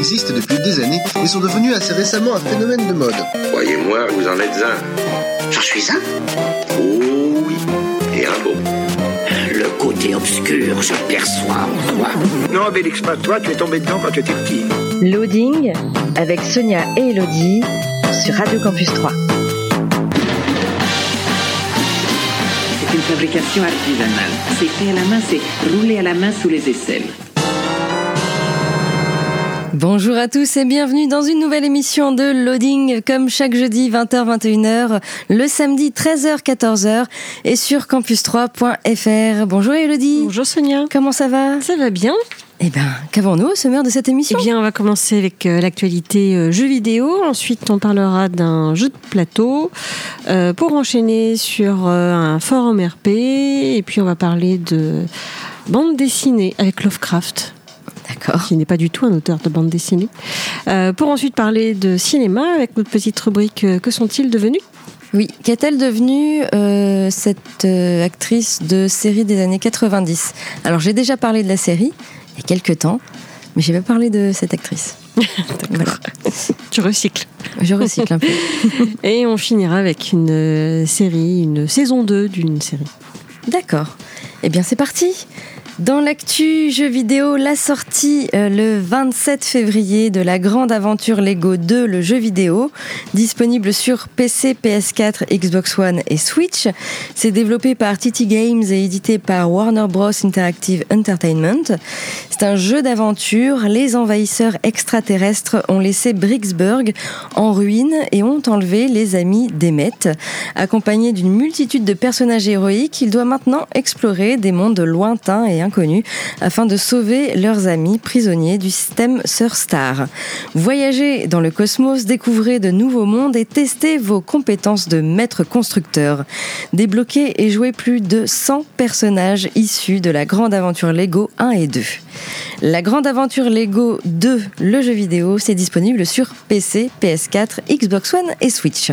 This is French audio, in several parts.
existent depuis des années et sont devenus assez récemment un phénomène de mode. Croyez-moi, vous en êtes un. J'en suis un? Oh oui, et un beau. Le côté obscur se perçoit en toi. Non, Bélix, pas toi, tu es tombé dedans quand tu étais petit. Loading avec Sonia et Elodie sur Radio Campus 3. C'est une fabrication artisanale. C'est fait à la main, c'est roulé à la main sous les aisselles. Bonjour à tous et bienvenue dans une nouvelle émission de Loading, comme chaque jeudi 20h-21h, le samedi 13h-14h et sur campus3.fr. Bonjour Elodie. Bonjour Sonia. Comment ça va ? Ça va bien. Eh bien, qu'avons-nous au sommaire de cette émission ? Eh bien, on va commencer avec l'actualité jeux vidéo. Ensuite, on parlera d'un jeu de plateau pour enchaîner sur un forum RP. Et puis, on va parler de bande dessinée avec Lovecraft. D'accord. Qui n'est pas du tout un auteur de bande dessinée. Pour ensuite parler de cinéma avec notre petite rubrique « Que sont-ils devenus ?» Oui, qu'est-elle devenue cette actrice de série des années 90 ? Alors, j'ai déjà parlé de la série il y a quelques temps, mais je n'ai pas parlé de cette actrice. Voilà. Tu recycles. Je recycle un peu. Et on finira avec une série, une saison 2 d'une série. D'accord. Eh bien, c'est parti. Dans l'actu jeux vidéo, la sortie le 27 février de la grande aventure Lego 2, le jeu vidéo, disponible sur PC, PS4, Xbox One et Switch. C'est développé par TT Games et édité par Warner Bros. Interactive Entertainment. C'est un jeu d'aventure. Les envahisseurs extraterrestres ont laissé Bricksburg en ruine et ont enlevé les amis d'Emmett. Accompagné d'une multitude de personnages héroïques, il doit maintenant explorer des mondes lointains et inconnus afin de sauver leurs amis prisonniers du système Surstar. Voyagez dans le cosmos, découvrez de nouveaux mondes et testez vos compétences de maître constructeur. Débloquez et jouez plus de 100 personnages issus de la grande aventure Lego 1 et 2. La grande aventure Lego 2, le jeu vidéo, c'est disponible sur PC, PS4, Xbox One et Switch.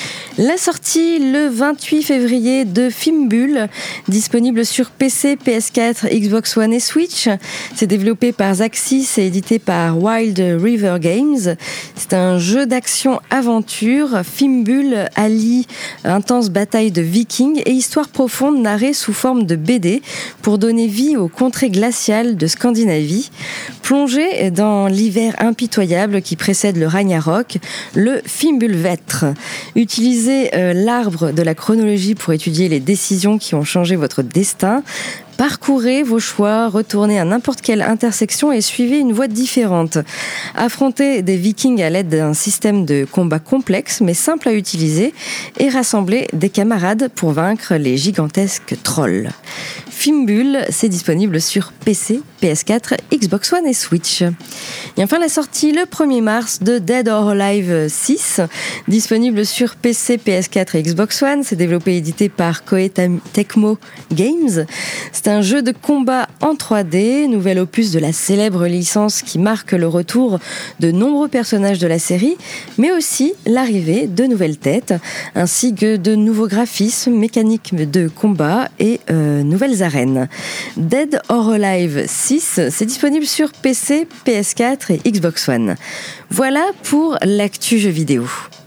La sortie le 28 février de Fimbul, disponible sur PC, PS4, Xbox One et Switch. C'est développé par Zaxxis et édité par Wild River Games. C'est un jeu d'action-aventure. Fimbul allie intense bataille de vikings et histoire profonde narrée sous forme de BD pour donner vie aux contrées glaciales de Scandinavie. Plongé dans l'hiver impitoyable qui précède le Ragnarok, le Fimbulvetr. Utilisez l'arbre de la chronologie pour étudier les décisions qui ont changé votre destin. Parcourez vos choix, retournez à n'importe quelle intersection et suivez une voie différente. Affrontez des vikings à l'aide d'un système de combat complexe mais simple à utiliser et rassemblez des camarades pour vaincre les gigantesques trolls. Fimbul, c'est disponible sur PC, PS4, Xbox One et Switch. Et enfin la sortie le 1er mars de Dead or Alive 6, disponible sur PC, PS4 et Xbox One. C'est développé et édité par Koei Tecmo Games. C'est un jeu de combat en 3D, nouvel opus de la célèbre licence qui marque le retour de nombreux personnages de la série, mais aussi l'arrivée de nouvelles têtes, ainsi que de nouveaux graphismes, mécaniques de combat et nouvelles arènes. Dead or Alive 6, c'est disponible sur PC, PS4 et Xbox One. Voilà pour l'actu jeu vidéo.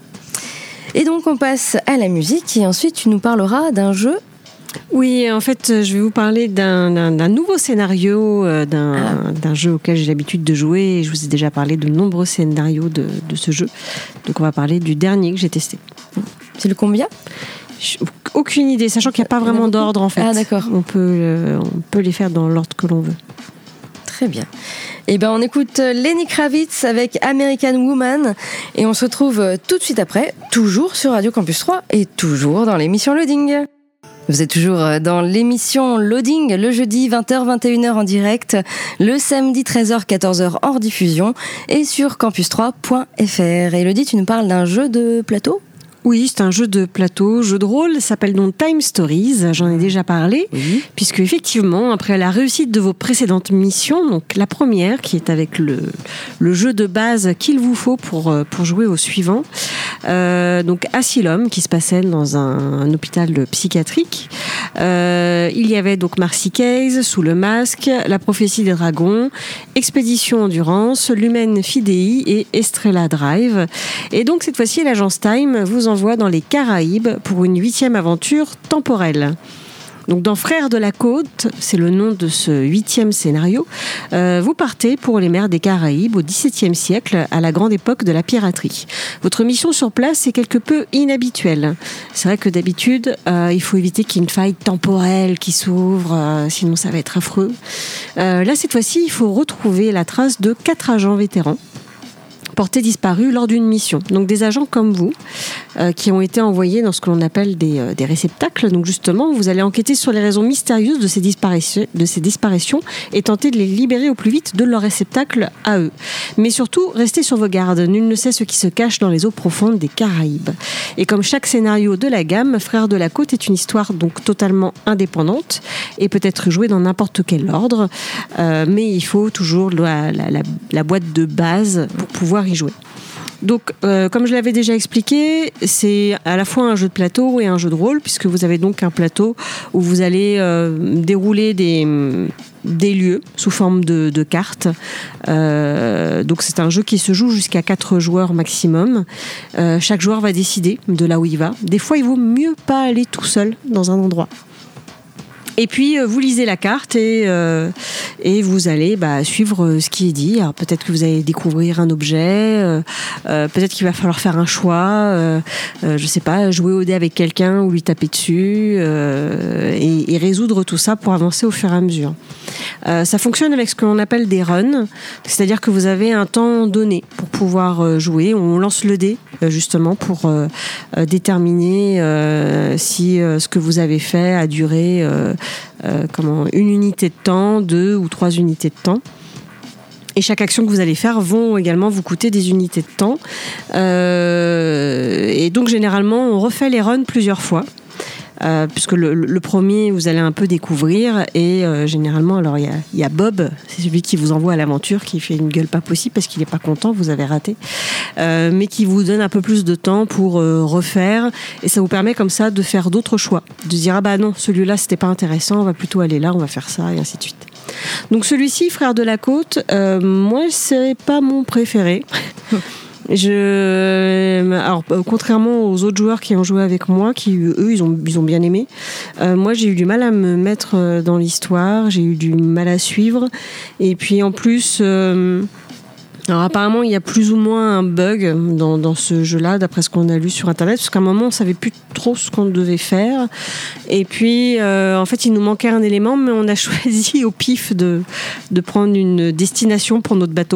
Et donc on passe à la musique et ensuite tu nous parleras d'un jeu. Oui, en fait, je vais vous parler d'un nouveau scénario d'un jeu auquel j'ai l'habitude de jouer. Et je vous ai déjà parlé de nombreux scénarios de ce jeu. Donc, on va parler du dernier que j'ai testé. C'est le combien ? Aucune idée, sachant qu'il n'y a pas vraiment d'ordre, en fait. Ah, d'accord. On peut les faire dans l'ordre que l'on veut. Très bien. Eh bien, on écoute Lenny Kravitz avec American Woman et on se retrouve tout de suite après, toujours sur Radio Campus 3 et toujours dans l'émission Loading. Vous êtes toujours dans l'émission Loading, le jeudi 20h-21h en direct, le samedi 13h-14h hors diffusion et sur campus3.fr. Elodie, tu nous parles d'un jeu de plateau ? Oui, c'est un jeu de plateau, jeu de rôle, ça s'appelle donc Time Stories, j'en ai déjà parlé, oui. Puisque effectivement, après la réussite de vos précédentes missions, donc la première qui est avec le jeu de base qu'il vous faut pour jouer au suivant, donc Asylum qui se passait dans un hôpital psychiatrique, Il y avait donc Marcy Case, Sous le masque, La prophétie des dragons, Expédition Endurance, Lumen Fidei et Estrella Drive. Et donc cette fois-ci, l'agence Time vous envoie dans les Caraïbes pour une 8e aventure temporelle. Donc dans Frères de la Côte, c'est le nom de ce 8e scénario, vous partez pour les mers des Caraïbes au XVIIe siècle, à la grande époque de la piraterie. Votre mission sur place est quelque peu inhabituelle. C'est vrai que d'habitude, il faut éviter qu'il y ait une faille temporelle qui s'ouvre, sinon ça va être affreux. Là, cette fois-ci, il faut retrouver la trace de 4 agents vétérans portés disparus lors d'une mission. Donc des agents comme vous, qui ont été envoyés dans ce que l'on appelle des réceptacles. Donc justement, vous allez enquêter sur les raisons mystérieuses de ces disparitions et tenter de les libérer au plus vite de leur réceptacle à eux. Mais surtout, restez sur vos gardes. Nul ne sait ce qui se cache dans les eaux profondes des Caraïbes. Et comme chaque scénario de la gamme, Frères de la Côte est une histoire donc totalement indépendante et peut être jouée dans n'importe quel ordre. Mais il faut toujours la boîte de base pour pouvoir y jouer. Donc, comme je l'avais déjà expliqué, c'est à la fois un jeu de plateau et un jeu de rôle, puisque vous avez donc un plateau où vous allez dérouler des lieux sous forme de cartes. Donc c'est un jeu qui se joue jusqu'à 4 joueurs maximum. Chaque joueur va décider de là où il va. Des fois, il vaut mieux pas aller tout seul dans un endroit. Et puis vous lisez la carte et vous allez suivre ce qui est dit. Alors peut-être que vous allez découvrir un objet, peut-être qu'il va falloir faire un choix, je sais pas, jouer au dé avec quelqu'un ou lui taper dessus et résoudre tout ça pour avancer au fur et à mesure. Ça fonctionne avec ce que l'on appelle des runs, c'est-à-dire que vous avez un temps donné pour pouvoir jouer. On lance le dé justement pour déterminer si ce que vous avez fait a duré une unité de temps, 2 ou 3 unités de temps. Et chaque action que vous allez faire vont également vous coûter des unités de temps. Et donc généralement, on refait les runs plusieurs fois. Puisque le premier, vous allez un peu découvrir et généralement, alors il y a Bob, c'est celui qui vous envoie à l'aventure, qui fait une gueule pas possible parce qu'il n'est pas content, vous avez raté, mais qui vous donne un peu plus de temps pour refaire et ça vous permet comme ça de faire d'autres choix, de dire non, celui-là c'était pas intéressant, on va plutôt aller là, on va faire ça et ainsi de suite. Donc celui-ci, Frères de la Côte, moi c'est pas mon préféré. Alors, contrairement aux autres joueurs qui ont joué avec moi, qui eux ils ont bien aimé, moi j'ai eu du mal à me mettre dans l'histoire, j'ai eu du mal à suivre, et puis en plus alors apparemment il y a plus ou moins un bug dans ce jeu-là, d'après ce qu'on a lu sur internet, parce qu'à un moment on savait plus trop ce qu'on devait faire, et puis en fait il nous manquait un élément, mais on a choisi au pif de prendre une destination pour notre bateau,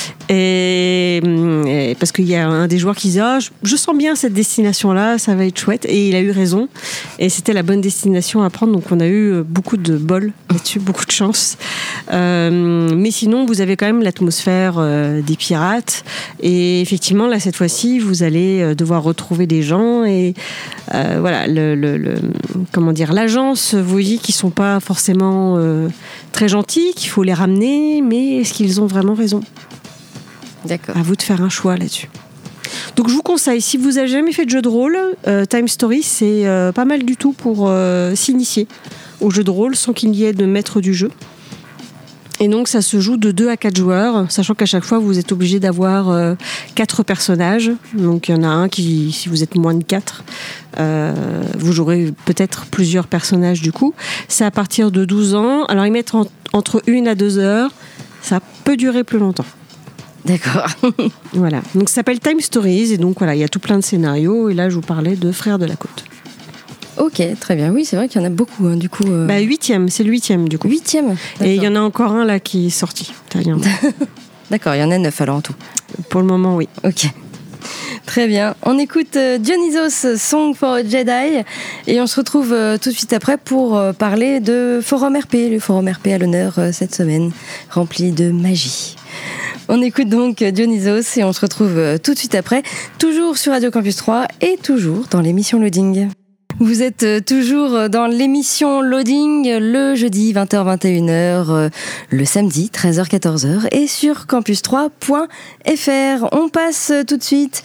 et parce qu'il y a un des joueurs qui disait je sens bien cette destination-là, ça va être chouette, et il a eu raison, et c'était la bonne destination à prendre, donc on a eu beaucoup de bol là-dessus, beaucoup de chance, mais sinon vous avez quand même l'atmosphère des pirates, et effectivement là cette fois-ci vous allez devoir retrouver des gens, et voilà, comment dire, l'agence vous dit qu'ils sont pas forcément très gentils, qu'il faut les ramener, mais est-ce qu'ils ont vraiment raison? D'accord. À vous de faire un choix là-dessus. Donc je vous conseille, si vous n'avez jamais fait de jeu de rôle, Time Story c'est pas mal du tout pour s'initier au jeu de rôle sans qu'il y ait de maître du jeu. Et donc ça se joue de 2 à 4 joueurs, sachant qu'à chaque fois vous êtes obligé d'avoir 4 personnages. Donc il y en a un qui, si vous êtes moins de 4, vous jouerez peut-être plusieurs personnages du coup. C'est à partir de 12 ans. Alors ils mettent entre 1 à 2 heures. Ça peut durer plus longtemps. D'accord. Voilà. Donc ça s'appelle Time Stories, et donc voilà, il y a tout plein de scénarios, et là je vous parlais de Frères de la Côte. Ok, très bien. Oui, c'est vrai qu'il y en a beaucoup, hein, du coup. 8e, c'est le 8e, du coup. 8e. Et il y en a encore un là qui est sorti. D'accord, il y en a 9 alors en tout. Pour le moment, oui. Ok. Très bien. On écoute Dionysos, Song for a Jedi, et on se retrouve tout de suite après pour parler de Forum RP. Le Forum RP à l'honneur cette semaine, rempli de magie. On écoute donc Dionysos et on se retrouve tout de suite après, toujours sur Radio Campus 3 et toujours dans l'émission Loading. Vous êtes toujours dans l'émission Loading, le jeudi 20h-21h, le samedi 13h-14h et sur campus3.fr. On passe tout de suite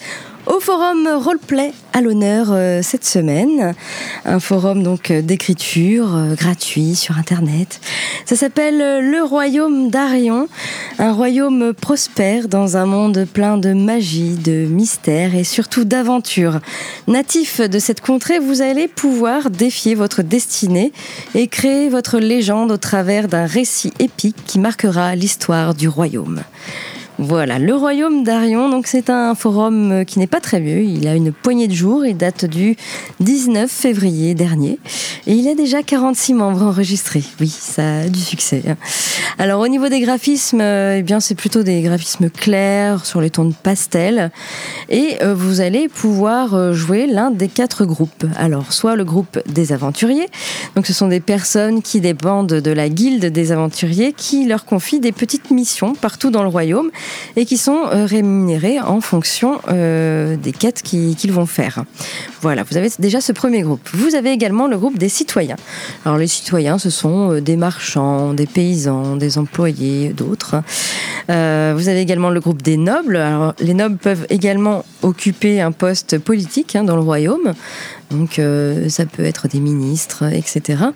Au forum Roleplay à l'honneur cette semaine, un forum donc d'écriture gratuit sur internet. Ça s'appelle Le Royaume d'Arion, un royaume prospère dans un monde plein de magie, de mystère et surtout d'aventure. Natif de cette contrée, vous allez pouvoir défier votre destinée et créer votre légende au travers d'un récit épique qui marquera l'histoire du royaume. Voilà, le Royaume d'Arion, donc c'est un forum qui n'est pas très vieux, il a une poignée de jours, il date du 19 février dernier et il a déjà 46 membres enregistrés. Oui, ça a du succès. Alors au niveau des graphismes, eh bien c'est plutôt des graphismes clairs sur les tons de pastel et vous allez pouvoir jouer l'un des 4 groupes. Alors soit le groupe des aventuriers, donc ce sont des personnes qui dépendent de la guilde des aventuriers qui leur confient des petites missions partout dans le royaume et qui sont rémunérés en fonction des quêtes qu'ils vont faire. Voilà, vous avez déjà ce premier groupe. Vous avez également le groupe des citoyens. Alors les citoyens, ce sont des marchands, des paysans, des employés, d'autres. Vous avez également le groupe des nobles. Alors les nobles peuvent également occuper un poste politique dans le royaume. Donc ça peut être des ministres, etc.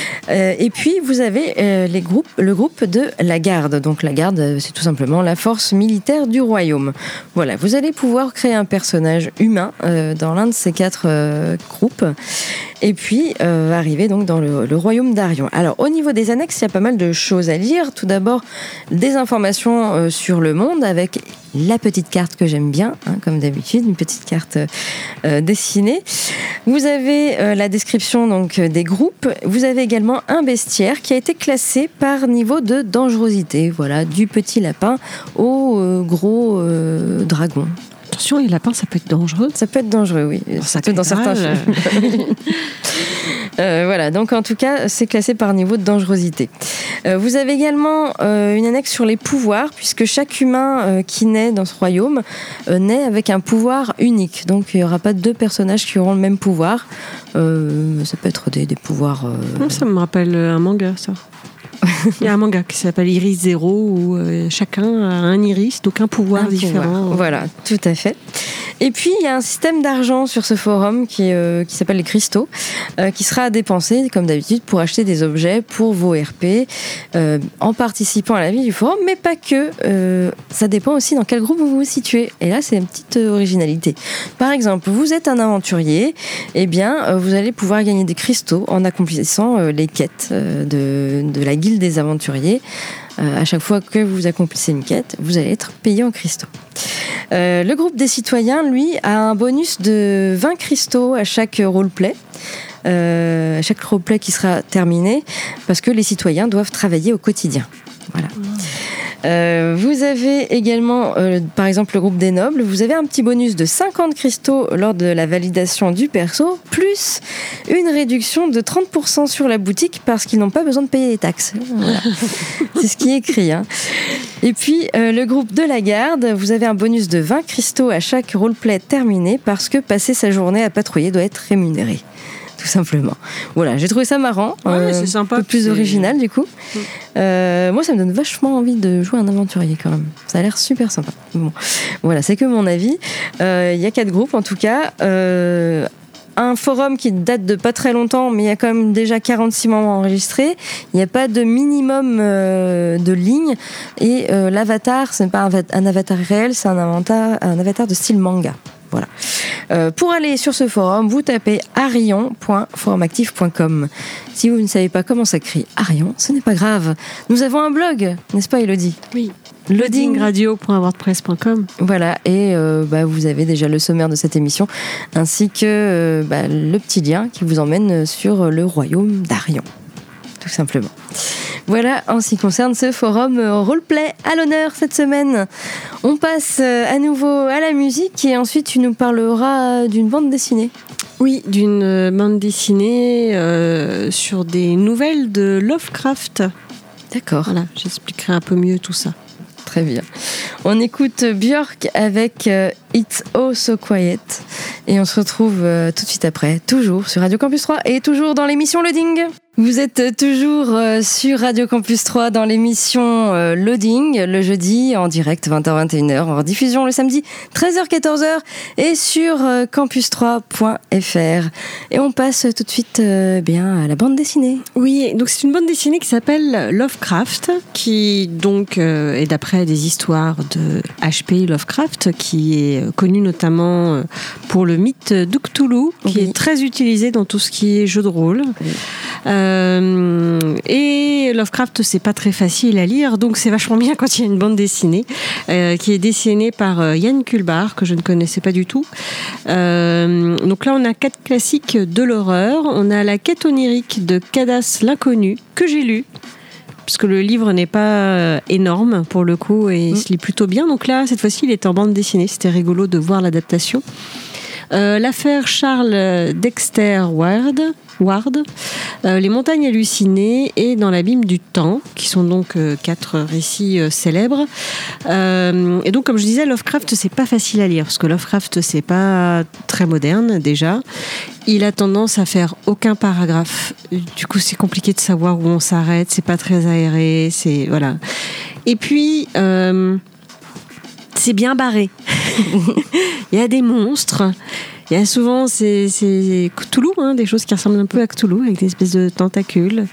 Et puis vous avez le groupe de la garde. Donc la garde, c'est tout simplement la force militaire du royaume. Voilà, vous allez pouvoir créer un personnage humain dans l'un de ces 4 groupes. Et puis arriver donc dans le royaume d'Arion. Alors au niveau des annexes, il y a pas mal de choses à lire. Tout d'abord, des informations sur le monde avec la petite carte que j'aime bien, comme d'habitude, une petite carte dessinée. Vous avez la description donc des groupes. Vous avez également un bestiaire qui a été classé par niveau de dangerosité. Voilà, du petit lapin au gros dragon. Attention, les lapins, ça peut être dangereux. Ça peut être dangereux, oui. Ça peut être dans certains films. Voilà, donc en tout cas, c'est classé par niveau de dangerosité. Vous avez également une annexe sur les pouvoirs, puisque chaque humain qui naît dans ce royaume naît avec un pouvoir unique. Donc il n'y aura pas 2 personnages qui auront le même pouvoir. Ça peut être des pouvoirs... Ça me rappelle un manga, ça. Il y a un manga qui s'appelle Iris Zero où chacun a un iris, donc un pouvoir différent. Voilà, tout à fait. Et puis il y a un système d'argent sur ce forum qui s'appelle les cristaux, qui sera à dépenser comme d'habitude pour acheter des objets pour vos RP en participant à la vie du forum, mais pas que. Ça dépend aussi dans quel groupe vous vous situez. Et là c'est une petite originalité. Par exemple, vous êtes un aventurier, eh bien vous allez pouvoir gagner des cristaux en accomplissant les quêtes de la guilde des aventuriers. À chaque fois que vous accomplissez une quête, vous allez être payé en cristaux. Le groupe des citoyens, lui, a un bonus de 20 cristaux à chaque roleplay. Chaque roleplay qui sera terminé, parce que les citoyens doivent travailler au quotidien. Voilà. Vous avez également, par exemple, le groupe des nobles. Vous avez un petit bonus de 50 cristaux lors de la validation du perso, plus une réduction de 30% sur la boutique parce qu'ils n'ont pas besoin de payer les taxes. Voilà. C'est ce qui est écrit. Et puis, le groupe de la garde, vous avez un bonus de 20 cristaux à chaque roleplay terminé parce que passer sa journée à patrouiller doit être rémunéré. Tout simplement. Voilà, j'ai trouvé ça marrant, c'est sympa, un peu plus original du coup. Moi, ça me donne vachement envie de jouer un aventurier quand même. Ça a l'air super sympa. Bon, voilà, c'est que mon avis. Il y a 4 groupes en tout cas. Un forum qui date de pas très longtemps, mais il y a quand même déjà 46 membres enregistrés. Il n'y a pas de minimum de lignes. Et l'avatar, ce n'est pas un avatar réel, c'est un avatar de style manga. Voilà. Pour aller sur ce forum, vous tapez arion.forumactif.com. Si vous ne savez pas comment s'écrit Arion, ce n'est pas grave. Nous avons un blog, n'est-ce pas Elodie ? Oui. loadingradio.wordpress.com. Voilà, et vous avez déjà le sommaire de cette émission, ainsi que le petit lien qui vous emmène sur le royaume d'Arion. Tout simplement. Voilà en ce qui concerne ce forum roleplay à l'honneur cette semaine. On passe à nouveau à la musique et ensuite tu nous parleras d'une bande dessinée. Oui, d'une bande dessinée sur des nouvelles de Lovecraft. D'accord. Voilà, j'expliquerai un peu mieux tout ça. Très bien. On écoute Björk avec It's Oh So Quiet et on se retrouve tout de suite après, toujours sur Radio Campus 3 et toujours dans l'émission Loading. Vous êtes toujours sur Radio Campus 3 dans l'émission Loading, le jeudi en direct 20h-21h, en rediffusion le samedi 13h-14h et sur campus3.fr. Et on passe tout de suite à la bande dessinée. Oui, donc c'est une bande dessinée qui s'appelle Lovecraft, qui donc est d'après des histoires de H.P. Lovecraft, qui est connu notamment pour le mythe de Cthulhu, qui est très utilisé dans tout ce qui est jeu de rôle. Et Lovecraft, c'est pas très facile à lire, donc c'est vachement bien quand il y a une bande dessinée qui est dessinée par Yann Culbar, que je ne connaissais pas du tout. Donc là, on a 4 classiques de l'horreur. On a La quête onirique de Cadas l'inconnu, que j'ai lu, parce que le livre n'est pas énorme pour le coup et il se lit plutôt bien. Donc là, cette fois-ci, il est en bande dessinée. C'était rigolo de voir l'adaptation. L'affaire Charles Dexter Ward, Les montagnes hallucinées et Dans l'abîme du temps, qui sont donc 4 récits célèbres. Et donc, comme je disais, Lovecraft, c'est pas facile à lire, parce que Lovecraft, c'est pas très moderne, déjà. Il a tendance à faire aucun paragraphe. Du coup, c'est compliqué de savoir où on s'arrête, c'est pas très aéré, c'est... Voilà. Et puis... c'est bien barré. Il y a des monstres. Il y a souvent c'est Cthulhu, des choses qui ressemblent un peu à Cthulhu, avec des espèces de tentacules.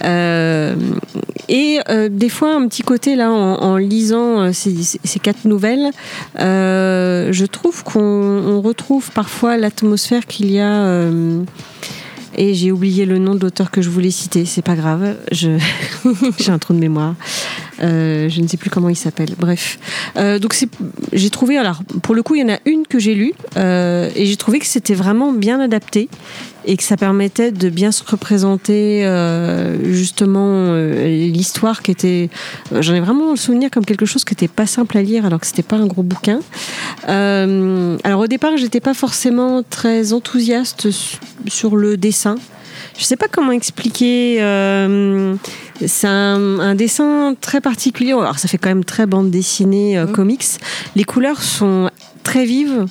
Et des fois, un petit côté, là, en lisant ces 4 nouvelles, je trouve qu'on retrouve parfois l'atmosphère qu'il y a... Et j'ai oublié le nom de l'auteur que je voulais citer, c'est pas grave, j'ai un trou de mémoire. Je ne sais plus comment il s'appelle. Bref. Donc j'ai trouvé, alors pour le coup, il y en a une que j'ai lue et j'ai trouvé que c'était vraiment bien adapté et que ça permettait de bien se représenter justement l'histoire qui était... J'en ai vraiment le souvenir comme quelque chose qui n'était pas simple à lire alors que c'était pas un gros bouquin. Alors au départ, j'étais pas forcément très enthousiaste sur le dessin. Je sais pas comment expliquer. C'est un dessin très particulier. Alors ça fait quand même très bande dessinée comics. Les couleurs sont très vives.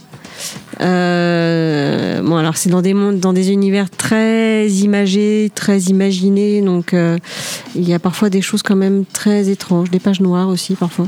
Bon, alors c'est dans des univers très imagés, très imaginés. Donc il y a parfois des choses quand même très étranges, des pages noires aussi parfois.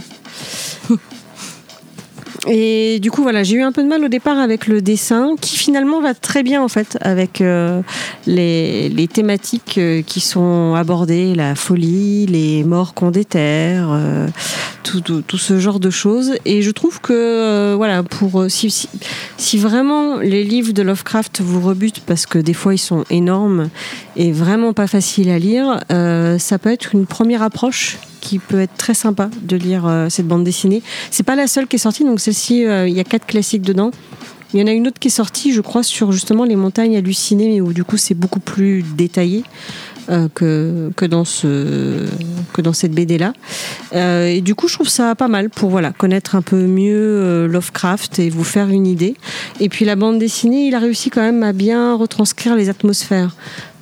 Et du coup, voilà, j'ai eu un peu de mal au départ avec le dessin, qui finalement va très bien en fait avec les thématiques qui sont abordées, la folie, les morts qu'on déterre, tout ce genre de choses. Et je trouve que voilà, pour si vraiment les livres de Lovecraft vous rebutent parce que des fois ils sont énormes et vraiment pas faciles à lire, ça peut être une première approche qui peut être très sympa de lire cette bande dessinée. C'est pas la seule qui est sortie, donc celle-ci, il y a 4 classiques dedans. Il y en a une autre qui est sortie, je crois, sur justement les montagnes hallucinées, mais où du coup c'est beaucoup plus détaillé que dans cette BD-là. Et du coup, je trouve ça pas mal pour connaître un peu mieux Lovecraft et vous faire une idée. Et puis la bande dessinée, il a réussi quand même à bien retranscrire les atmosphères.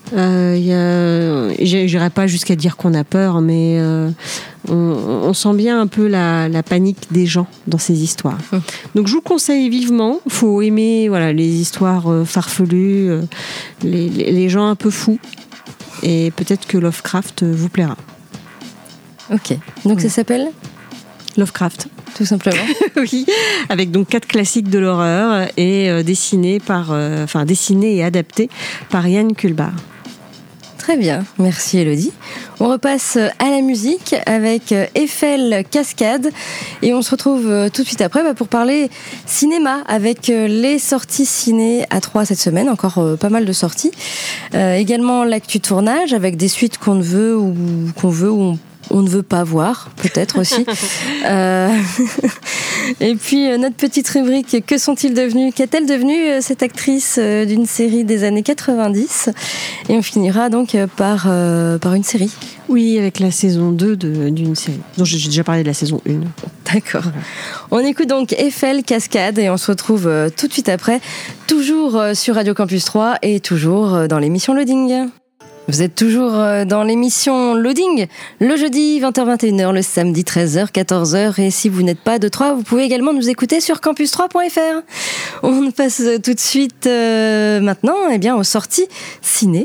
J'irai pas jusqu'à dire qu'on a peur, mais on sent bien un peu la panique des gens dans ces histoires. Donc je vous conseille vivement. Faut aimer les histoires farfelues, les gens un peu fous, et peut-être que Lovecraft vous plaira. Ok, donc ça s'appelle Lovecraft, tout simplement. Oui, avec donc 4 classiques de l'horreur et dessiné et adapté par Yann Culbar. Très bien, merci Elodie. On repasse à la musique avec Eiffel Cascade et on se retrouve tout de suite après pour parler cinéma avec les sorties ciné à 3 cette semaine, encore pas mal de sorties. Également l'actu tournage avec des suites qu'on veut ou on ne veut pas voir, peut-être aussi. Et puis notre petite rubrique, que sont-ils devenus ? Qu'est-elle devenue cette actrice d'une série des années 90 ? Et on finira donc par une série. Oui, avec la saison 2 d'une série. Donc j'ai déjà parlé de la saison 1. D'accord. On écoute donc Eiffel Cascade et on se retrouve tout de suite après, toujours sur Radio Campus 3 et toujours dans l'émission Loading. Vous êtes toujours dans l'émission Loading, le jeudi 20h-21h, le samedi 13h-14h. Et si vous n'êtes pas de Troyes, vous pouvez également nous écouter sur campus3.fr. On passe tout de suite maintenant aux sorties ciné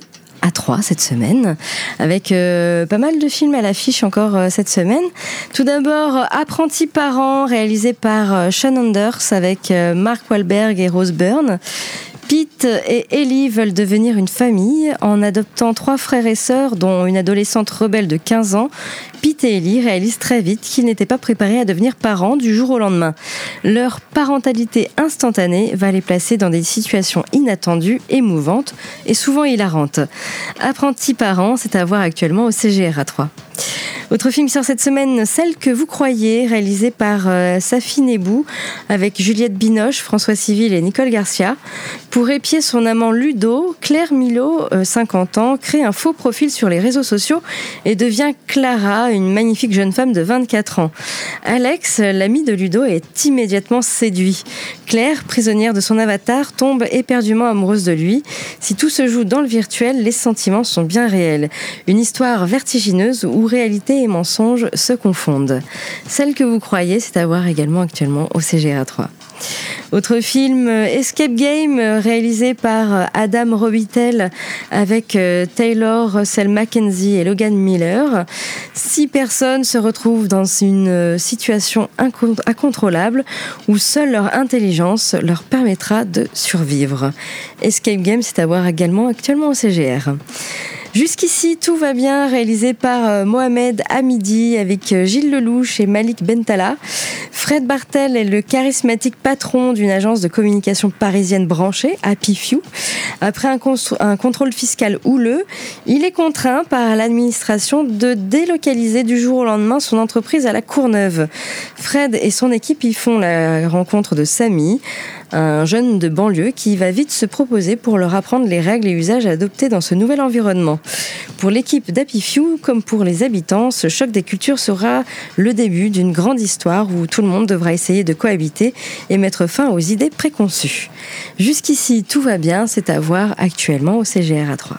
A3 cette semaine, avec pas mal de films à l'affiche encore cette semaine. Tout d'abord, Apprenti parent, réalisé par Sean Anders avec Mark Wahlberg et Rose Byrne. Pete et Ellie veulent devenir une famille en adoptant 3 frères et sœurs, dont une adolescente rebelle de 15 ans. Pete et Ellie réalisent très vite qu'ils n'étaient pas préparés à devenir parents du jour au lendemain. Leur parentalité instantanée va les placer dans des situations inattendues, émouvantes et souvent hilarantes. Apprenti parent, c'est à voir actuellement au CGR-A3. Autre film qui sort cette semaine, Celle que vous croyez, réalisé par Safi Nebou, avec Juliette Binoche, François Civil et Nicole Garcia. Pour épier son amant Ludo, Claire Milo, 50 ans, crée un faux profil sur les réseaux sociaux et devient Clara, une magnifique jeune femme de 24 ans. Alex, l'ami de Ludo, est immédiatement séduit. Claire, prisonnière de son avatar, tombe éperdument amoureuse de lui. Si tout se joue dans le virtuel, les sentiments sont bien réels. Une histoire vertigineuse où réalité et mensonges se confondent. Celle que vous croyez, c'est à voir également actuellement au CGR3. Autre film, Escape Game, réalisé par Adam Robitel avec Taylor Russell Mackenzie et Logan Miller. 6 personnes se retrouvent dans une situation incontrôlable où seule leur intelligence leur permettra de survivre. Escape Game, c'est à voir également actuellement au CGR. Jusqu'ici, tout va bien, réalisé par Mohamed Hamidi avec Gilles Lelouch et Malik Bentala. Fred Bartel est le charismatique patron d'une agence de communication parisienne branchée, Happy Few. Après un contrôle fiscal houleux, il est contraint par l'administration de délocaliser du jour au lendemain son entreprise à la Courneuve. Fred et son équipe y font la rencontre de Samy, un jeune de banlieue qui va vite se proposer pour leur apprendre les règles et usages adoptés dans ce nouvel environnement. Pour l'équipe d'Happy Few, comme pour les habitants, ce choc des cultures sera le début d'une grande histoire où tout le monde devra essayer de cohabiter et mettre fin aux idées préconçues. Jusqu'ici, tout va bien, c'est à voir actuellement au CGR-A3.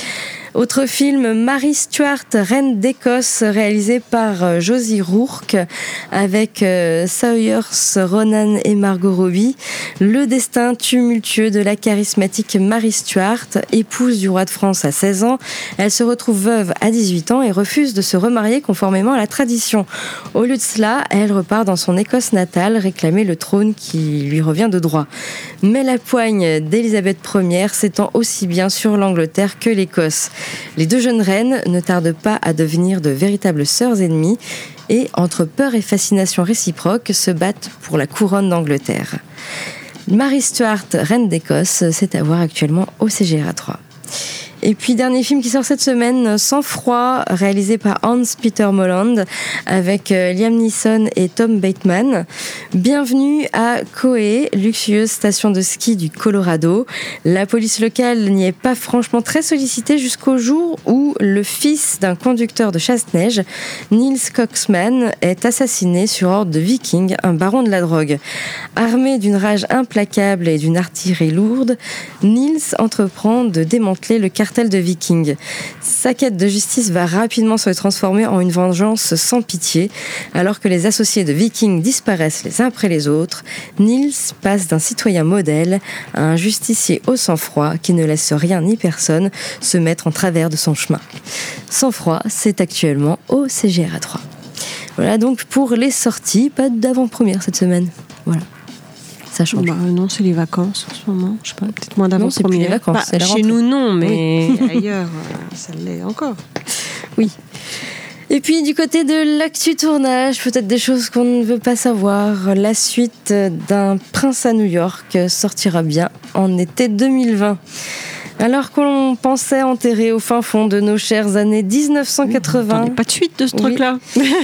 Autre film, Mary Stuart, Reine d'Écosse, réalisé par Josie Rourke avec Saoirse Ronan et Margot Robbie. Le destin tumultueux de la charismatique Mary Stuart, épouse du roi de France à 16 ans. Elle se retrouve veuve à 18 ans et refuse de se remarier conformément à la tradition. Au lieu de cela, elle repart dans son Écosse natale réclamer le trône qui lui revient de droit. Mais la poigne d'Élisabeth Ier s'étend aussi bien sur l'Angleterre que l'Écosse. Les 2 jeunes reines ne tardent pas à devenir de véritables sœurs ennemies et, entre peur et fascination réciproque, se battent pour la couronne d'Angleterre. Mary Stuart, Reine d'Écosse, c'est à voir actuellement au CGR-A3. Et puis, dernier film qui sort cette semaine, Sang froid, réalisé par Hans-Peter Molland, avec Liam Neeson et Tom Bateman. Bienvenue à Coe, luxueuse station de ski du Colorado. La police locale n'y est pas franchement très sollicitée jusqu'au jour où le fils d'un conducteur de chasse-neige, Niels Coxman, est assassiné sur ordre de Viking, un baron de la drogue. Armé d'une rage implacable et d'une artillerie lourde, Niels entreprend de démanteler le cartel de Viking. Sa quête de justice va rapidement se transformer en une vengeance sans pitié. Alors que les associés de Viking disparaissent les uns après les autres, Niels passe d'un citoyen modèle à un justicier au sang-froid qui ne laisse rien ni personne se mettre en travers de son chemin. Sang-froid, c'est actuellement au CGR-A3. Voilà donc pour les sorties, pas d'avant-première cette semaine. Voilà. Ça change. Non, c'est les vacances en ce moment. Je sais pas, peut-être moins d'avant-première. Non, c'est plus les vacances. Bah, chez nous, non, mais ailleurs, ça l'est encore. Oui. Et puis, du côté de l'actu tournage, peut-être des choses qu'on ne veut pas savoir. La suite d'un Prince à New York sortira bien en été 2020. Alors qu'on pensait enterrer au fin fond de nos chères années 1980... Il n'y a pas de suite de ce truc-là.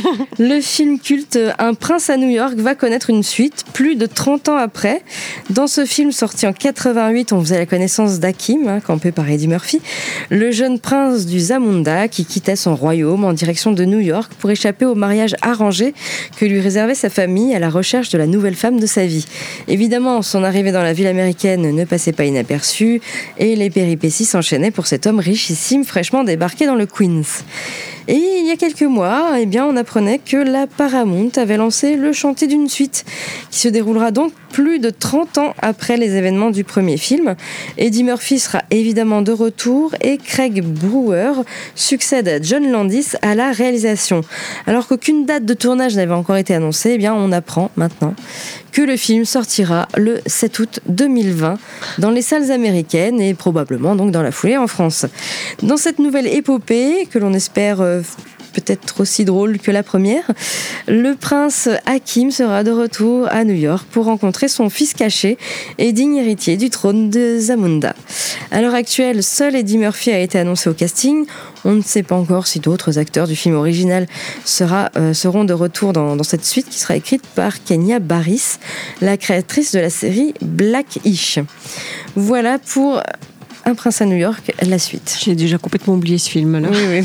Le film culte Un Prince à New York va connaître une suite plus de 30 ans après. Dans ce film sorti en 88, on faisait la connaissance d'Hakim, campé par Eddie Murphy, le jeune prince du Zamunda qui quittait son royaume en direction de New York pour échapper au mariage arrangé que lui réservait sa famille à la recherche de la nouvelle femme de sa vie. Évidemment, son arrivée dans la ville américaine ne passait pas inaperçue et les péripéties s'enchaînaient pour cet homme richissime fraîchement débarqué dans le Queens. Et il y a quelques mois, on apprenait que la Paramount avait lancé le chantier d'une suite qui se déroulera donc plus de 30 ans après les événements du premier film. Eddie Murphy sera évidemment de retour et Craig Brewer succède à John Landis à la réalisation. Alors qu'aucune date de tournage n'avait encore été annoncée, on apprend maintenant que le film sortira le 7 août 2020 dans les salles américaines et probablement donc dans la foulée en France. Dans cette nouvelle épopée, que l'on espère peut-être aussi drôle que la première, le prince Hakim sera de retour à New York pour rencontrer son fils caché et digne héritier du trône de Zamunda. À l'heure actuelle, seul Eddie Murphy a été annoncé au casting. On ne sait pas encore si d'autres acteurs du film original seront de retour dans cette suite qui sera écrite par Kenya Barris, la créatrice de la série Black-ish. Voilà pour Un prince à New York, la suite. J'ai déjà complètement oublié ce film-là. Oui.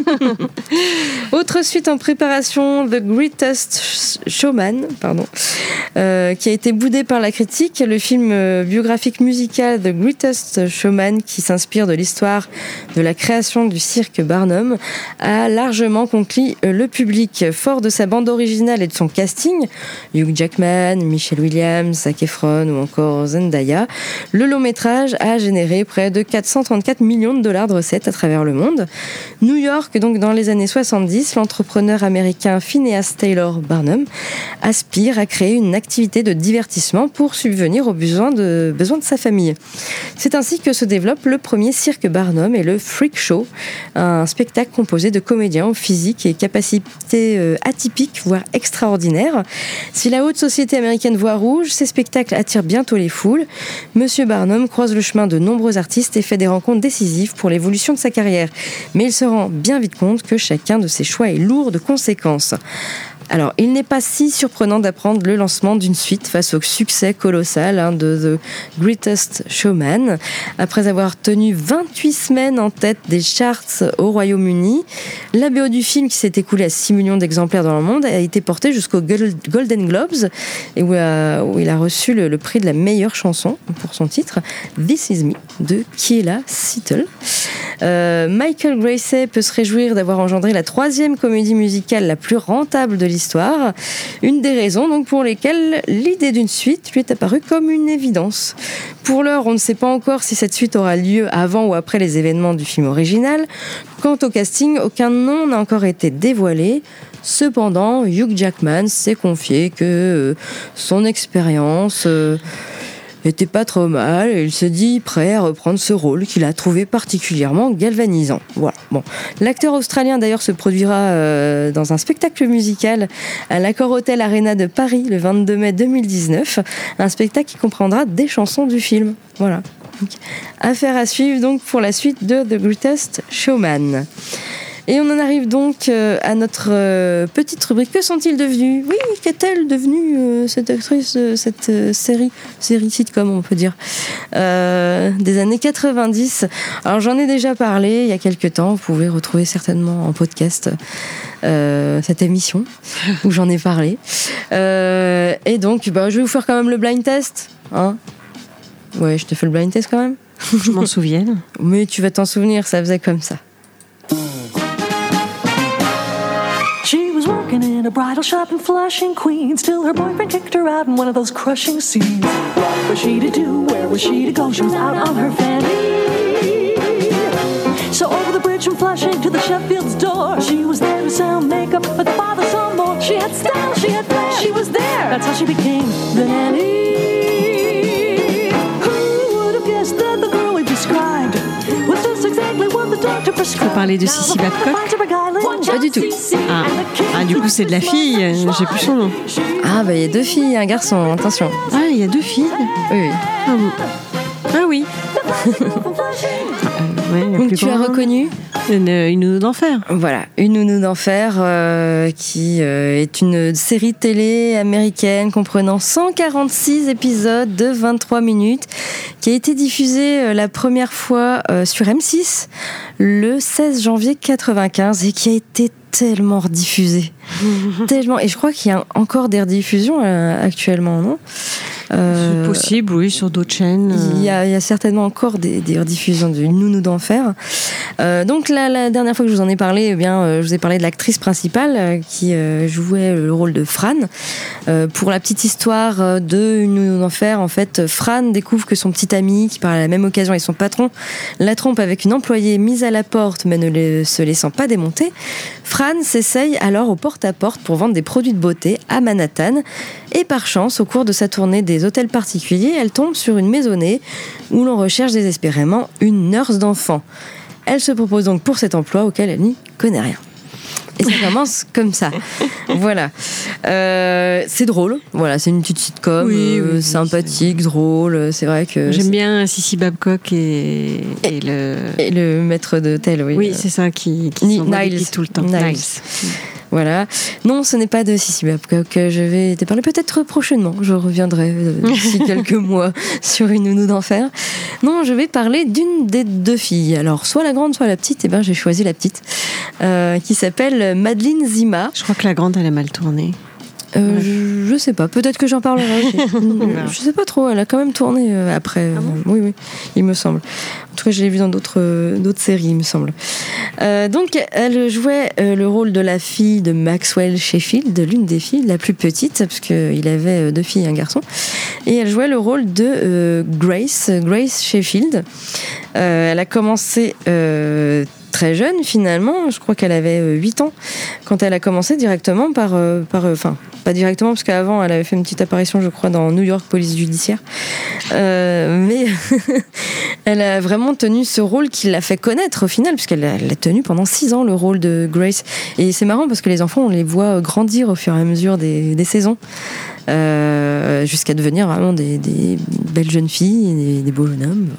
Autre suite en préparation, The Greatest Showman, qui a été boudé par la critique. Le film biographique musical The Greatest Showman, qui s'inspire de l'histoire de la création du cirque Barnum, a largement conquis le public. Fort de sa bande originale et de son casting, Hugh Jackman, Michelle Williams, Zac Efron ou encore Zendaya, le long métrage a généré près de 434 millions de dollars de recettes à travers le monde. New York, donc dans les années 70, l'entrepreneur américain Phineas Taylor Barnum aspire à créer une activité de divertissement pour subvenir aux besoins de sa famille. C'est ainsi que se développe le premier cirque Barnum et le Freak Show, un spectacle composé de comédiens aux physiques et capacités atypiques, voire extraordinaires. Si la haute société américaine voit rouge, ces spectacles attirent bientôt les foules. Monsieur Barnum croise le chemin de nombreux artistes et fait des rencontres décisives pour l'évolution de sa carrière. Mais il se rend bien vite compte que chacun de ses choix est lourd de conséquences. Alors, il n'est pas si surprenant d'apprendre le lancement d'une suite face au succès colossal de The Greatest Showman. Après avoir tenu 28 semaines en tête des charts au Royaume-Uni, la BO du film, qui s'est écoulée à 6 millions d'exemplaires dans le monde, a été portée jusqu'aux Golden Globes et où il a reçu le prix de la meilleure chanson pour son titre This Is Me de Keala Settle. Michael Gracey peut se réjouir d'avoir engendré la 3e comédie musicale la plus rentable de l'histoire. Une des raisons donc pour lesquelles l'idée d'une suite lui est apparue comme une évidence. Pour l'heure, on ne sait pas encore si cette suite aura lieu avant ou après les événements du film original. Quant au casting, aucun nom n'a encore été dévoilé. Cependant, Hugh Jackman s'est confié que son expérience était pas trop mal et il se dit prêt à reprendre ce rôle qu'il a trouvé particulièrement galvanisant. Voilà. Bon. L'acteur australien d'ailleurs se produira dans un spectacle musical à l'Accor Hotel Arena de Paris le 22 mai 2019, un spectacle qui comprendra des chansons du film. Voilà. Donc, affaire à suivre donc pour la suite de The Greatest Showman. Et on en arrive donc à notre petite rubrique. Que sont-ils devenus ? Oui, qu'est-elle devenue cette actrice de cette série sitcom, on peut dire, des années 90. Alors j'en ai déjà parlé il y a quelques temps. Vous pouvez retrouver certainement en podcast cette émission où j'en ai parlé. Et donc, je vais vous faire quand même le blind test. Hein ? Ouais, je te fais le blind test quand même. Je m'en souviens. Mais tu vas t'en souvenir, ça faisait comme ça. She was working in a bridal shop in Flushing, Queens, till her boyfriend kicked her out in one of those crushing scenes. What was she to do? Where was she to go? She was out on her fanny. So over the bridge from Flushing to the Sheffield's door, she was there to sell makeup, but the father saw more. She had style, she had flair, she was there. That's how she became the nanny. Who would have guessed that the girl we described was just exactly what the doctor prescribed? Faut parler de Sissy Babcock? Pas du tout. Ah, du coup, c'est de la fille, j'ai plus son nom. Ah, il y a 2 filles et un garçon, attention. Ah, il y a 2 filles? Oui. Ah oui. Donc tu as reconnu une nounou d'enfer. Voilà, une nounou d'enfer qui est une série télé américaine comprenant 146 épisodes de 23 minutes qui a été diffusée la première fois sur M6 le 16 janvier 95 et qui a été tellement rediffusée. Tellement. Et je crois qu'il y a encore des rediffusions actuellement, non ? C'est possible, oui, sur d'autres chaînes. Il y a certainement encore des rediffusions d'une nounou d'enfer. Donc la dernière fois que je vous en ai parlé, je vous ai parlé de l'actrice principale qui jouait le rôle de Fran. Pour la petite histoire de Une Nounou d'Enfer, en fait, Fran découvre que son petit ami, qui par la même occasion est son patron, la trompe avec une employée mise à la porte mais ne se laissant pas démonter. Fran s'essaye alors au porte-à-porte pour vendre des produits de beauté à Manhattan. Et par chance, au cours de sa tournée des hôtels particuliers, elle tombe sur une maisonnée où l'on recherche désespérément une nurse d'enfant. Elle se propose donc pour cet emploi auquel elle n'y connaît rien. Et ça commence comme ça. Voilà. C'est drôle. Voilà, c'est une petite sitcom sympathique, drôle. C'est vrai que j'aime bien Sissy Babcock et le maître d'hôtel. Oui, c'est ça qui Niles tout le temps. Niles. Voilà. Non, ce n'est pas de Sissy Babcock. Je vais te parler peut-être prochainement. Je reviendrai d'ici quelques mois sur Une Nounou d'Enfer. Non, je vais parler d'une des deux filles. Alors, soit la grande, soit la petite. J'ai choisi la petite, qui s'appelle Madeline Zima. Je crois que la grande, elle a mal tourné. Je sais pas, peut-être que j'en parlerai aussi. Je sais pas trop, elle a quand même tourné après. Oui, il me semble. En tout cas, je l'ai vue dans d'autres séries, il me semble. Donc, elle jouait le rôle de la fille de Maxwell Sheffield, l'une des filles, la plus petite, parce qu'il avait 2 filles et un garçon. Et elle jouait le rôle de Grace Sheffield. Elle a commencé très jeune finalement, je crois qu'elle avait 8 ans quand elle a commencé directement pas directement parce qu'avant elle avait fait une petite apparition je crois dans New York Police Judiciaire, mais elle a vraiment tenu ce rôle qui l'a fait connaître au final puisqu'elle a tenu pendant 6 ans le rôle de Grace, et c'est marrant parce que les enfants on les voit grandir au fur et à mesure des saisons. Jusqu'à devenir vraiment des belles jeunes filles et des beaux jeunes hommes,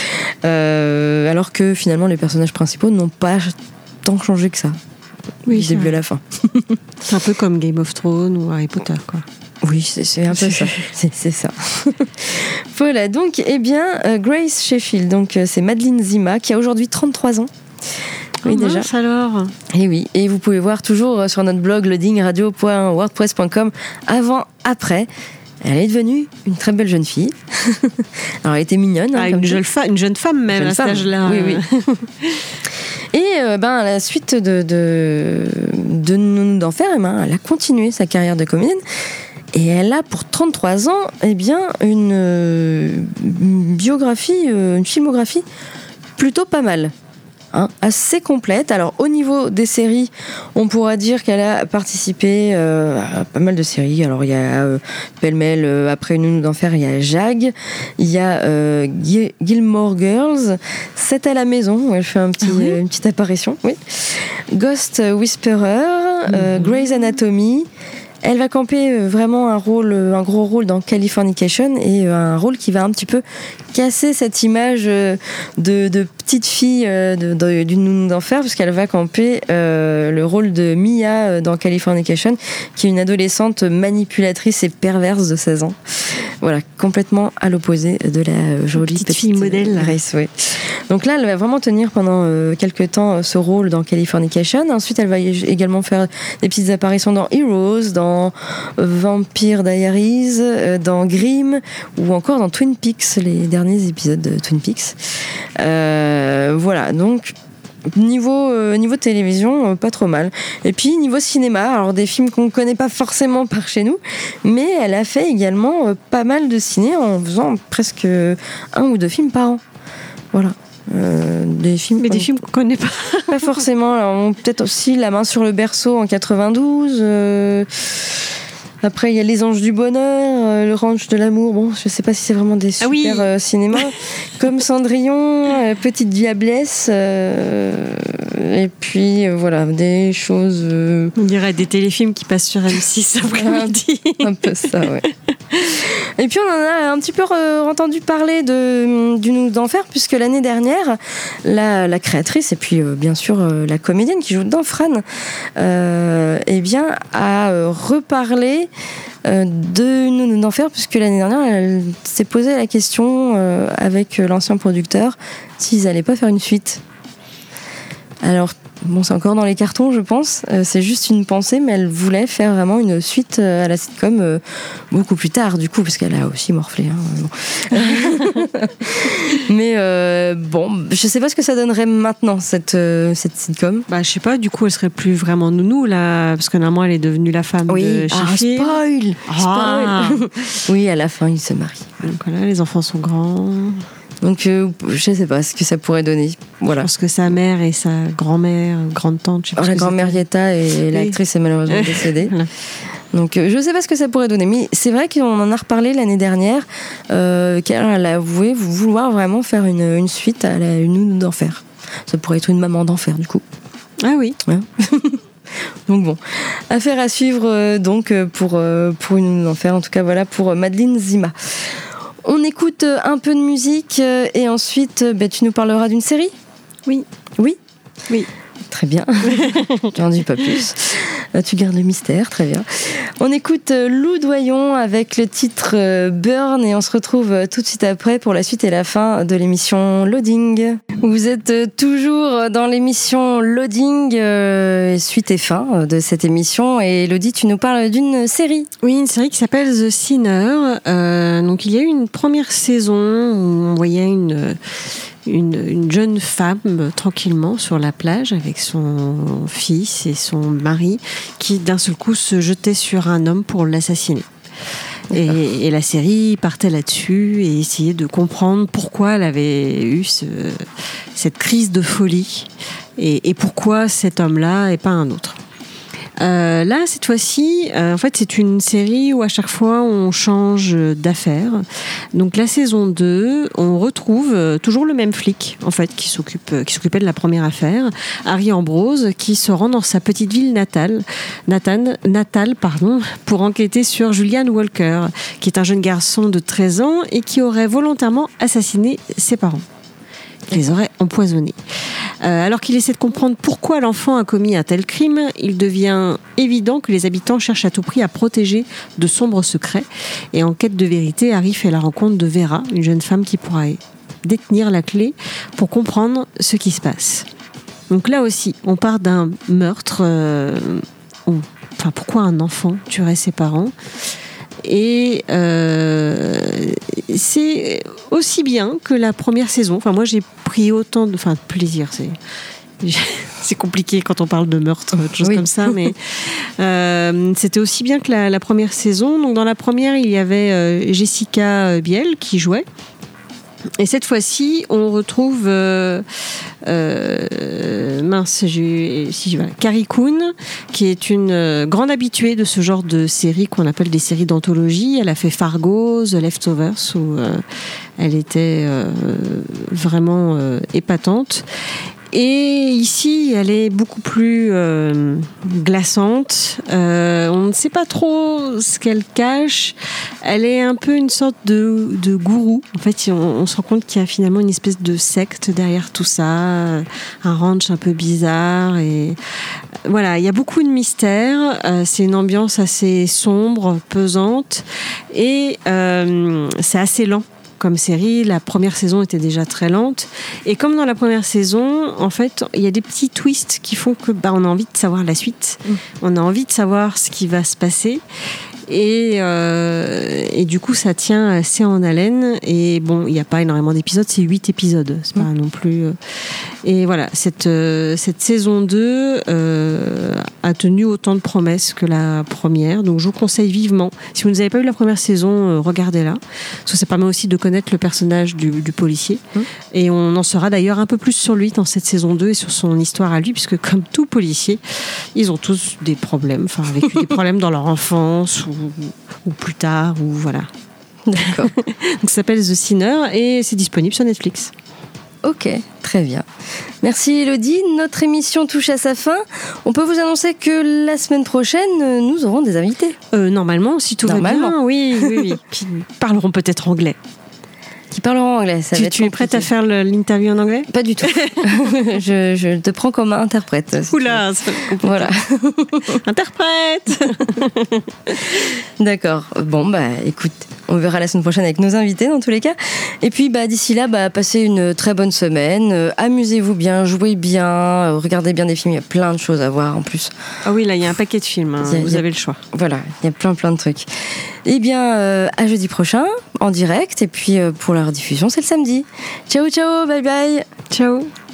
voilà. Alors que finalement les personnages principaux n'ont pas tant changé que ça du début à la fin. C'est un peu comme Game of Thrones ou Harry Potter, quoi. Oui, c'est un peu ça. C'est ça. Voilà, donc Grace Sheffield, donc c'est Madeline Zima qui a aujourd'hui 33 ans. Oui, déjà. Alors. Et oui, et vous pouvez voir toujours sur notre blog loadingradio.wordpress.com avant, après. Elle est devenue une très belle jeune fille. Alors elle était mignonne. Une jeune femme même à cet âge-là. Oui. Et à la suite de Nounou d'Enfer, elle a continué sa carrière de comédienne. Et elle a pour 33 ans une biographie, une filmographie plutôt pas mal. Assez complète. Alors au niveau des séries, on pourra dire qu'elle a participé à pas mal de séries. Alors il y a pêle-mêle, après Une Nounou d'Enfer, il y a Jag, il y a Gilmore Girls, 7 à la maison où elle fait une petite apparition. Oui. Ghost Whisperer, Grey's Anatomy. Elle va camper vraiment un gros rôle dans Californication, et un rôle qui va un petit peu casser cette image de petite fille d'une Nounou d'Enfer, parce qu'elle va camper le rôle de Mia dans Californication, qui est une adolescente manipulatrice et perverse de 16 ans. Voilà, complètement à l'opposé de la jolie petite fille modèle. Grace, oui. Donc là, elle va vraiment tenir pendant quelques temps ce rôle dans Californication. Ensuite, elle va également faire des petites apparitions dans Heroes, dans Vampire Diaries, dans Grimm, ou encore dans Twin Peaks, les derniers épisodes de Twin Peaks. Voilà, donc niveau télévision, pas trop mal. Et puis niveau cinéma, alors des films qu'on ne connaît pas forcément par chez nous, mais elle a fait également pas mal de ciné en faisant presque 1 ou 2 films par an. Voilà. Des films qu'on connaît pas. Pas forcément. Alors, peut-être aussi La main sur le berceau en 92. Après, il y a Les Anges du Bonheur, Le Ranch de l'amour. Bon, je sais pas si c'est vraiment des super cinémas. Comme Cendrillon, Petite Diablesse. Et puis, voilà, des choses... On dirait des téléfilms qui passent sur M6 après-midi. Un peu ça, ouais. Et puis, on en a un petit peu entendu parler du Nounou d'Enfer, puisque l'année dernière, la créatrice, et puis, bien sûr, la comédienne qui joue dedans, Fran, a reparlé de Nounou d'Enfer, puisque l'année dernière elle s'est posé la question avec l'ancien producteur s'ils n'allaient pas faire une suite. Alors Bon, c'est encore dans les cartons, je pense. C'est juste une pensée, mais elle voulait faire vraiment une suite à la sitcom beaucoup plus tard, du coup, parce qu'elle a aussi morflé. Bon. Mais bon, je sais pas ce que ça donnerait maintenant, cette sitcom. Bah, je sais pas, du coup, elle serait plus vraiment nounou, là, parce que normalement, elle est devenue la femme de Sheffield. Spoil. Oui, à la fin, ils se marient. Donc voilà, les enfants sont grands. Donc, je sais pas ce que ça pourrait donner. Voilà. Je pense que sa mère et sa grand-mère, grande-tante, je sais pas. La grand-mère Yetta et l'actrice est malheureusement décédée. Voilà. Donc, je sais pas ce que ça pourrait donner. Mais c'est vrai qu'on en a reparlé l'année dernière, qu'elle a avoué vouloir vraiment faire une suite à une nounou d'enfer. Ça pourrait être une maman d'enfer, du coup. Ah oui. Ouais. Donc bon, affaire à suivre donc pour une nounou d'enfer. En tout cas, voilà pour Madeline Zima. On écoute un peu de musique et ensuite tu nous parleras d'une série ? Oui. Oui ? Oui. Très bien. J'en dis pas plus. Tu gardes le mystère, très bien. On écoute Lou Doyon avec le titre Burn et on se retrouve tout de suite après pour la suite et la fin de l'émission Loading. Vous êtes toujours dans l'émission Loading, suite et fin de cette émission. Et Elodie, tu nous parles d'une série. Oui, une série qui s'appelle The Sinner. Donc il y a eu une première saison où on voyait une jeune femme tranquillement sur la plage avec son fils et son mari qui d'un seul coup se jetait sur un homme pour l'assassiner. Et la série partait là-dessus et essayait de comprendre pourquoi elle avait eu cette crise de folie et pourquoi cet homme-là et pas un autre. Là, cette fois-ci, en fait, c'est une série où à chaque fois on change d'affaire. Donc la saison 2, on retrouve toujours le même flic, en fait, qui s'occupait de la première affaire, Harry Ambrose, qui se rend dans sa petite ville natale, pour enquêter sur Julian Walker, qui est un jeune garçon de 13 ans et qui aurait volontairement assassiné ses parents. Il les aurait empoisonnés. Alors qu'il essaie de comprendre pourquoi l'enfant a commis un tel crime, il devient évident que les habitants cherchent à tout prix à protéger de sombres secrets. Et en quête de vérité, Harry fait la rencontre de Vera, une jeune femme qui pourra détenir la clé pour comprendre ce qui se passe. Donc là aussi, on part d'un meurtre. Pourquoi un enfant tuerait ses parents ? Et c'est aussi bien que la première saison. Enfin, moi, j'ai pris autant de plaisir. C'est compliqué quand on parle de meurtre, de choses comme ça, mais c'était aussi bien que la première saison. Donc, dans la première, il y avait Jessica Biel qui jouait. Et cette fois-ci, on retrouve Carrie Coon, qui est une grande habituée de ce genre de séries qu'on appelle des séries d'anthologie. Elle a fait Fargo, The Leftovers, où elle était vraiment épatante. Et ici, elle est beaucoup plus glaçante. On ne sait pas trop ce qu'elle cache. Elle est un peu une sorte de gourou. En fait, on se rend compte qu'il y a finalement une espèce de secte derrière tout ça, un ranch un peu bizarre. Et voilà, il y a beaucoup de mystères. C'est une ambiance assez sombre, pesante, et c'est assez lent. Comme série, la première saison était déjà très lente. Et comme dans la première saison, en fait, il y a des petits twists qui font que on a envie de savoir la suite. On a envie de savoir ce qui va se passer. Et du coup, ça tient assez en haleine. Et bon, il n'y a pas énormément d'épisodes, c'est 8 épisodes. C'est pas non plus... Et voilà, cette saison 2 a tenu autant de promesses que la première. Donc, je vous conseille vivement. Si vous n'avez pas vu la première saison, regardez-la. Parce que ça permet aussi de connaître le personnage du policier. Et on en saura d'ailleurs un peu plus sur lui dans cette saison 2 et sur son histoire à lui, puisque comme tout policier, ils ont tous des problèmes. Enfin, vécu des problèmes dans leur enfance ou plus tard, ou voilà. D'accord. Donc, ça s'appelle The Sinner et c'est disponible sur Netflix. Ok, très bien. Merci Elodie. Notre émission touche à sa fin. On peut vous annoncer que la semaine prochaine, nous aurons des invités. Normalement, si tout va bien, oui. Qui parleront peut-être anglais. Qui parleront anglais, ça va être Tu es prête à faire l'interview en anglais ? Pas du tout. je te prends comme interprète. Oula, c'est compliqué. Voilà. Interprète. D'accord. Bon, écoute, On verra la semaine prochaine avec nos invités dans tous les cas. Et puis d'ici là, passez une très bonne semaine. Amusez-vous bien, jouez bien, regardez bien des films. Il y a plein de choses à voir en plus. Ah oui, là il y a un paquet de films. Vous avez le choix. Voilà, il y a plein de trucs. Eh bien, à jeudi prochain en direct. Et puis pour la rediffusion, c'est le samedi. Ciao, bye bye. Ciao.